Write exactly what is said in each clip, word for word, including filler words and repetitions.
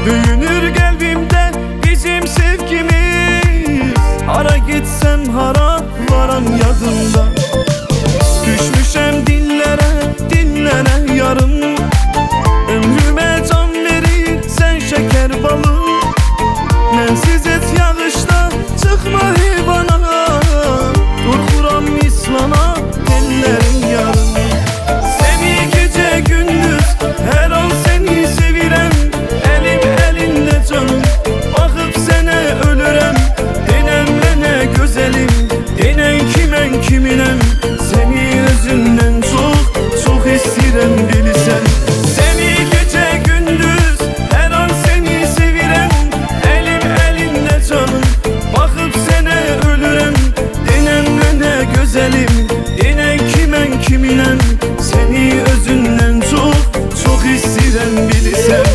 Büyünür kalbimde bizim sevgimiz. Hara gitsem hara varam yadımda. Düşmüşem dillere, dillere yarım. Ömrüme can verir sen şeker balım. Mensiz et yağışta çıkma heyvana. Korkuram mislana ellerim yarım. Seni gece gündüz her an seni sevirem. Elim elinde canım bakıp sene ölürem. Denen mene güzelim, denen kimen kiminem. Seni özünden çok çok istirem bilsen. Seni gece gündüz her an seni sevirem. Elim elinde canım bakıp sene ölürem. Denen mene güzelim, denen kimen kiminem. Seni özünden çok çok istirem bilsen.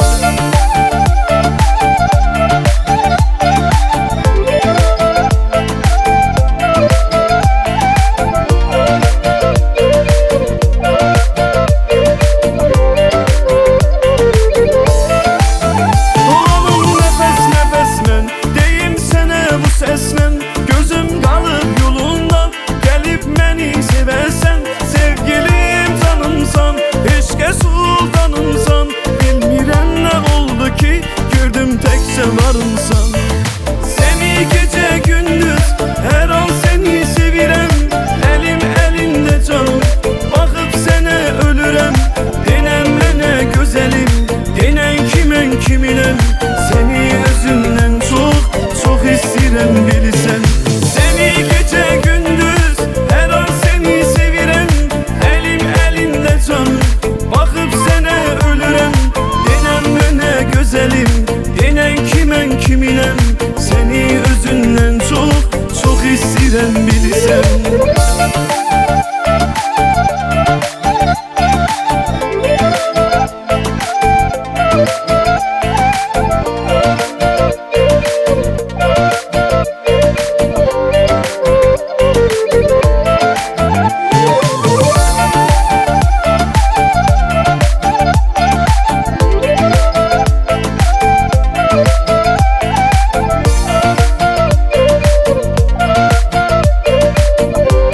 Gözüm kalıp yolunda gelip beni seversen. Sevgilim canımsan, eşke sultanımsan. Bilmirem ne oldu ki gördüm tekçe varımsan. Seni gece gündüz her an seni sevirem. Elim elinde canım bakıp sene ölürem. Denen mene güzelim, denen kimen kiminem. Seni özünden çok çok istirem bilsen. Seni gece gündüz her an seni sevirem. Elim elinde canım bakıp sene ölürem. Denen mene güzelim, denen kimen kiminem. Seni özünden çok çok istirem bilsen.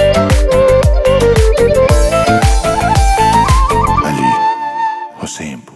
Hüseyin bu.